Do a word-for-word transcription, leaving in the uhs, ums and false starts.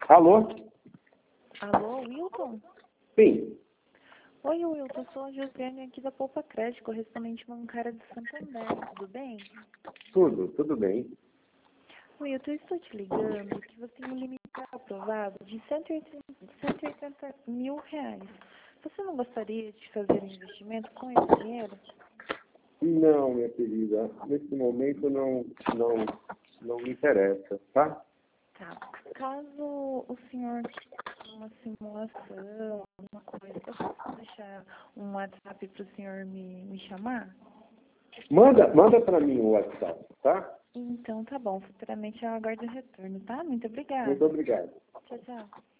Alô? Alô, Wilton? Sim. Oi, Wilton, eu sou a Josiane aqui da Poupa Crédito, correspondente bancária de Santander, tudo bem? Tudo, tudo bem. Wilton, eu estou te ligando que você tem um limite aprovado de cento e oitenta mil reais. Você não gostaria de fazer um investimento com esse dinheiro? Não, minha querida, nesse momento não, não, não me interessa, tá? Tá. Caso o senhor tenha uma simulação, alguma coisa, eu posso deixar um WhatsApp para o senhor me, me chamar? Manda, manda para mim o WhatsApp, tá? Então, tá bom. Futuramente eu aguardo o retorno, tá? Muito obrigada. Muito obrigado. Tchau, tchau.